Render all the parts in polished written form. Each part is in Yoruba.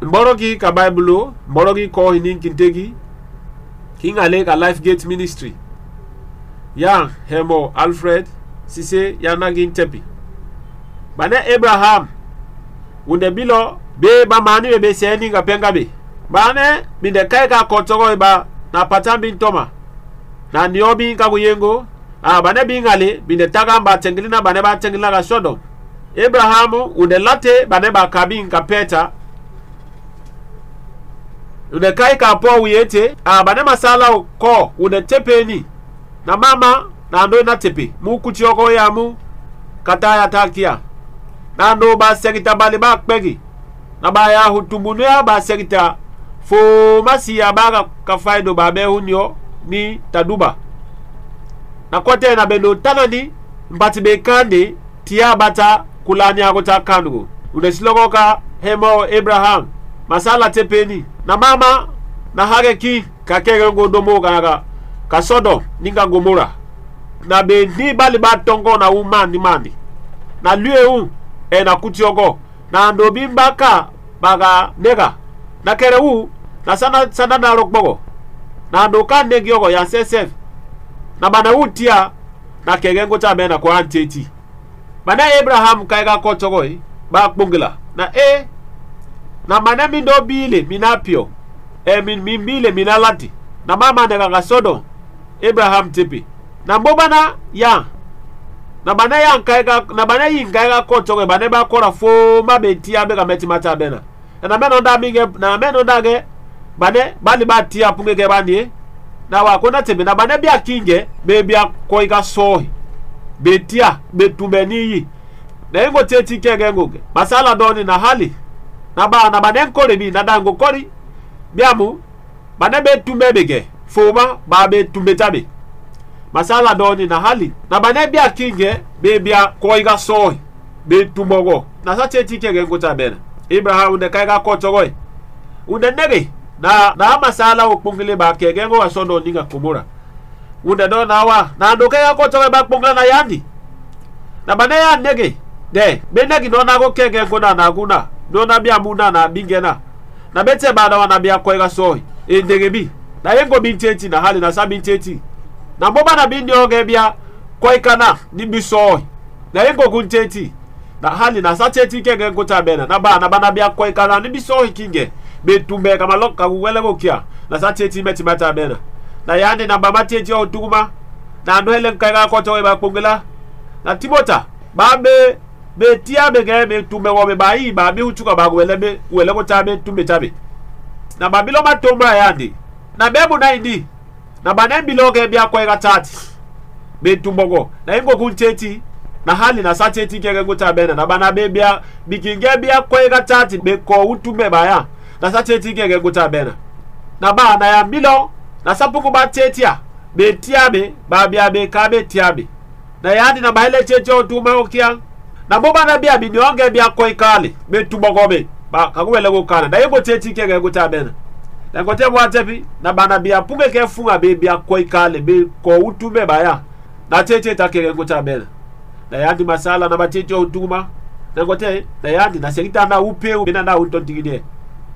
mborogi ka Bible mborogi ko hinin kintegi kingale ka Life Gate Ministry ya hemo Alfred sise ya nagin tepi bane Abraham wunde bilo be ba mani be seni nga penga be bane binde kai ka kotogo ba na patambi ntoma na niobi ka kuyengo bane bingale binde tagambaa tengilina bane ba tengilina ka Sodom Abraham wunde late bane ba kabin ka peta wunde kai ka po wiyete bane masala ko wunde tepeni na mama na ndo na tepe mu kuchioko ya mu kataya takia na ndo ba sekita bali ba kpegi na ba ya hutumbunu ya ba sekita fo masi ya ba kafaido ba be hunyo ni taduba na kote na bendo tanani mbati be kande tia bata kulani akota kandugo udesiloko ka hemo Abraham masala tepeni na mama na hage ki kakege ngodomo ka Sodom ninga Gomora na be ni bali ba tongo na umani mani na lieu na kutiogo na ndo bimbaka baga nega na kerewu na sana na rokbogo na ndo ka negiogo ya sesef na bana utia na kegengo cha bena kwa anteti bana Abraham kaiga kotogo ba kpongela na na mana mi ndo bile minapio min bile minalati na mama nega ga Sodom Abraham tepe na mbobana ya na bana ya nkaiga na bana yingaiga kotogo bana ba kora fo mabetia be ga meti mata bena na meno da binge na meno dage bane bali ba tia punge ke bani na wa kona tepe na bana bia kinge be bia koiga sohi betia betumbeni yi na ngo teti kege ngoge masala doni na hali na bana nkore bi na dango kori biamu bana betumbe bege foma ba betumbe tabe masala doni na hali na bana bia kinge be bia koiga sohi betumogo na sa teti kege ngota bena Abraham de kaiga kotogo unde nege na masala okpongile ba kege ngo asono ninga Gomora unde do na wa na ndo kaiga kotogo ba kpongla na yandi na bana ya nege de benegi no na go kege ngona na guna no na bia muna na bingena na bete bada wana bia koiga sohi ndegebi na yengo binteti na hali na sabinteti na mboba na bindi oge bia koikana ni bisohi na yengo kunteti na hali na sateti kege ngota bena na bana bia koikana ni bisohi kinge betumbe kama loka uwele gokia na sateti meti mata bena na yandi na baba teti otuguma na ndo hele nkaiga kotogo ba kpongela na Timota babe betia bege betumbe wo be bai ba bi uchuka ba wele ko tabe tumbe tabe na babilo matomba yandi na bebu na indi na banembi loge bia ko ega tati betumbogo na ingo kunteti na hali na sateti kege ngota bena na bana bebia bikinge bia ko ega tati be ko utumbe baya na sateti kege ngota bena na ba na ya mbilo na sapuku ba tetia betia be ba bia be ka be tiabe na yandi na baile checho otuma okia na boba na bia binionge bia koikale betubogobe ba kakuwele go kana na yego teti kege ngota bena na ngote bwa tepi na bana bia punge ke funga be bia koikale be ko utume baya na tete takege ngota bena na yandi masala na batete otuma na ngote na yandi na sekita na upeu bena na utontigide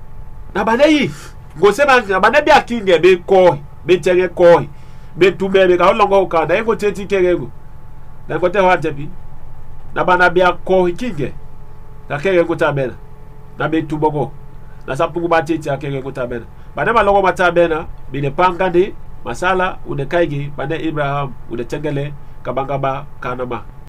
na banayi ngosema na bana bia kinge be ko be tege ko be tume be ka longo ka na yego teti kege go na ngote wa tepi na bana bia ko kinge na kege ngota bena na be tubogo na sapungu batete akege ngota bena bana malongo mata bena bine pangandi masala unekaigi bana Abraham unetengele kabangaba kanama